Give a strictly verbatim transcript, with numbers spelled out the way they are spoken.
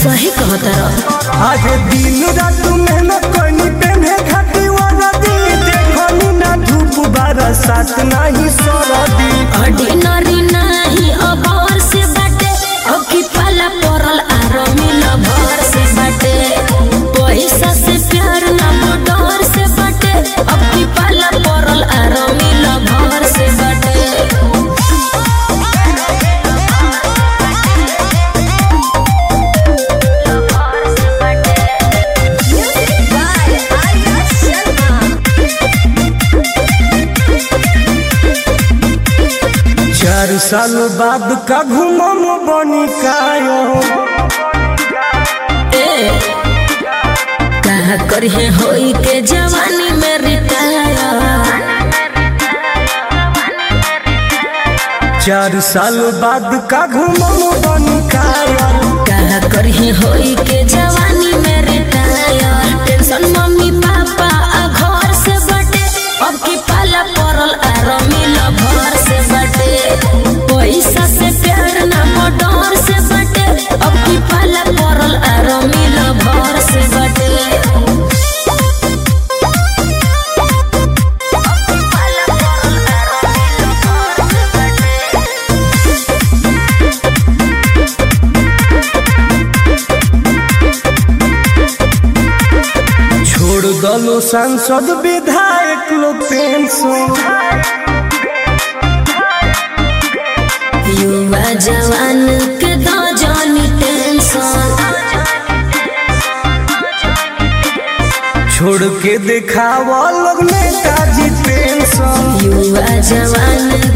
सही कहता रह। आज दिन रात मेहनत करनी पेने खाती वरदी देखनी ना धूप बरसात नहीं सरदी ऑर्डिनरी नहीं अबर से बाटे अब की पाला पड़ल आरो मिल भर से बाटे पैसा से प्यार ना डर से बाटे अब की पाला पड़ल आरो मिल भर से बाटे। चार साल बाद का घूमम बनी कायो कहा करिए होई के जवानी में रिटायर। चार साल बाद का घूमम बनी कायो कहा करिए होई के जवानी में रिटायर। टेंशन मम्मी पापा आ घर से बटे अब की पाला पड़ल आरो मिल भर से बटे पैसा से प्यार ना डर से बटे अब की पाला पड़ल आरो मिल भर से बटे। छोड़ दलो सांसद विधायक लोग पेंशन युवा जवान के दो जानी टेंशन छोड़ के दिखावा लोग नेताजी पेंशन युवा जवान